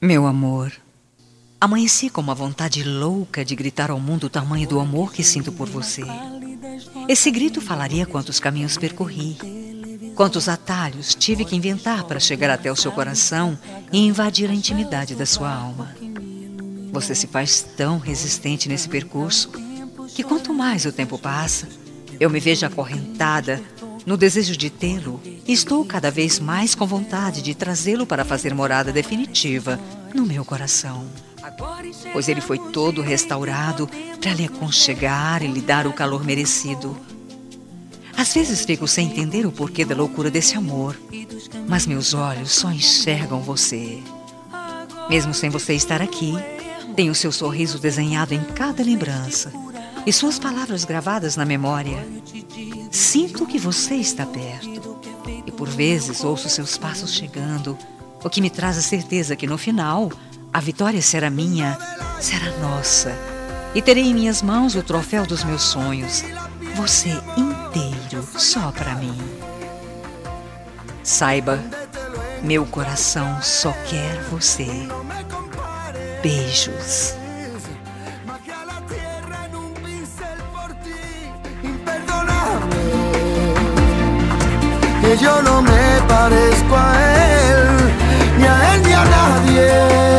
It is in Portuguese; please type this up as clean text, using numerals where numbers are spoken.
Meu amor, amanheci com uma vontade louca de gritar ao mundo o tamanho do amor que sinto por você. Esse grito falaria quantos caminhos percorri, quantos atalhos tive que inventar para chegar até o seu coração e invadir a intimidade da sua alma. Você se faz tão resistente nesse percurso que quanto mais o tempo passa, eu me vejo acorrentada no desejo de tê-lo e estou cada vez mais com vontade de trazê-lo para fazer morada definitiva no meu coração. Pois ele foi todo restaurado para lhe aconchegar e lhe dar o calor merecido. Às vezes fico sem entender o porquê da loucura desse amor, mas meus olhos só enxergam você. Mesmo sem você estar aqui, tenho seu sorriso desenhado em cada lembrança e suas palavras gravadas na memória. Sinto que você está perto e por vezes ouço seus passos chegando, o que me traz a certeza que no final a vitória será minha, será nossa, e terei em minhas mãos o troféu dos meus sonhos, você inteiro só para mim. Saiba, meu coração só quer você. Beijos. Que yo no me parezco a él, ni a él ni a nadie.